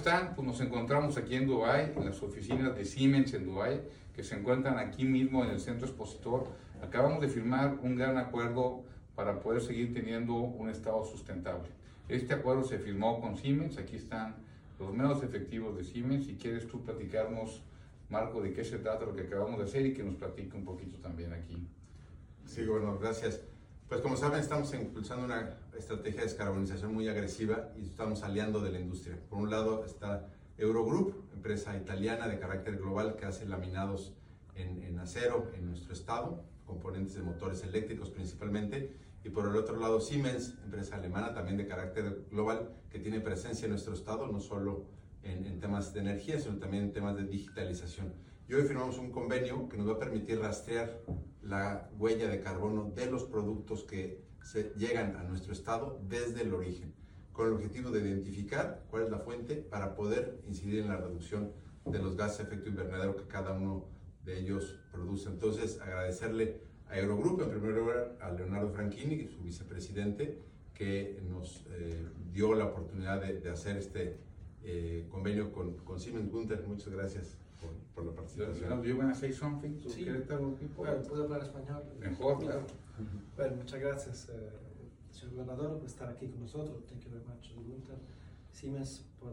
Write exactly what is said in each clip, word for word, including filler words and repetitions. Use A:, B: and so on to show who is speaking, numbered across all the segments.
A: están? Pues nos encontramos aquí en Dubái, en las oficinas de Siemens en Dubái, que se encuentran aquí mismo en el centro expositor. Acabamos de firmar un gran acuerdo para poder seguir teniendo un estado sustentable. Este acuerdo se firmó con Siemens, aquí están los medios efectivos de Siemens. Si quieres tú platicarnos, Marco, de qué se trata lo que acabamos de hacer y que nos platique un poquito también aquí.
B: Sí, bueno, gracias. Pues como saben, estamos impulsando una estrategia de descarbonización muy agresiva y estamos aliando de la industria. Por un lado está Eurogroup, empresa italiana de carácter global que hace laminados en, en acero en nuestro estado, componentes de motores eléctricos principalmente. Y por el otro lado Siemens, empresa alemana también de carácter global que tiene presencia en nuestro estado, no solo en, en temas de energía, sino también en temas de digitalización. Y hoy firmamos un convenio que nos va a permitir rastrear la huella de carbono de los productos que se llegan a nuestro estado desde el origen, con el objetivo de identificar cuál es la fuente para poder incidir en la reducción de los gases de efecto invernadero que cada uno de ellos produce. Entonces, agradecerle a Eurogroup, en primer lugar a Leonardo Franchini, su vicepresidente, que nos eh, dio la oportunidad de, de hacer este eh, convenio con, con Siemens. Gunther, muchas gracias por, por la participación.
A: Do you want to say something to
C: Sí.
A: Querétaro people?
C: Bueno, ¿puedo hablar español?
A: Mejor, claro.
C: Bueno, muchas gracias, eh, señor gobernador, por estar aquí con nosotros. Thank you very much, Gunther Siemens, por,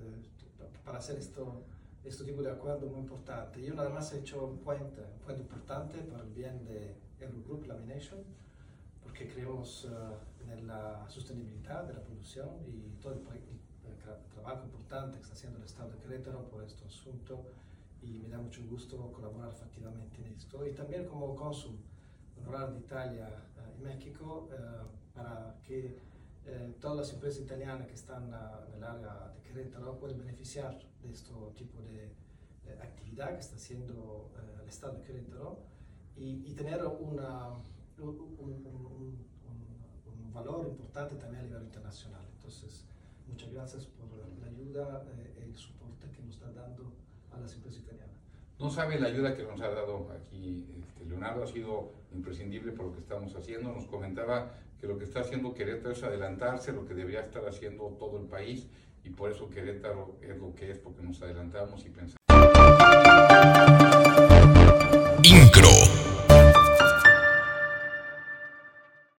C: eh, para hacer esto, este tipo de acuerdo muy importante. Yo nada más he hecho un puente, un puente importante para el bien de Eurogroup Lamination, porque creemos uh, en la sostenibilidad de la producción y todo el, el, el trabajo importante que está haciendo el Estado de Querétaro por este asunto, y me da mucho gusto colaborar efectivamente en esto. Y también como cónsul honorario de Italia uh, y México, uh, para que uh, todas las empresas italianas que están uh, en el área de Querétaro puedan beneficiar de este tipo de uh, actividad que está haciendo uh, el Estado de Querétaro y, y tener una, un, un, un, un, un valor importante también a nivel internacional. Entonces, muchas gracias por la ayuda y uh, el soporte que nos está dando a las empresas italianas.
A: No sabe la ayuda que nos ha dado aquí este, Leonardo, ha sido imprescindible por lo que estamos haciendo. Nos comentaba que lo que está haciendo Querétaro es adelantarse a lo que debería estar haciendo todo el país, y por eso Querétaro es lo que es, porque nos adelantamos y pensamos.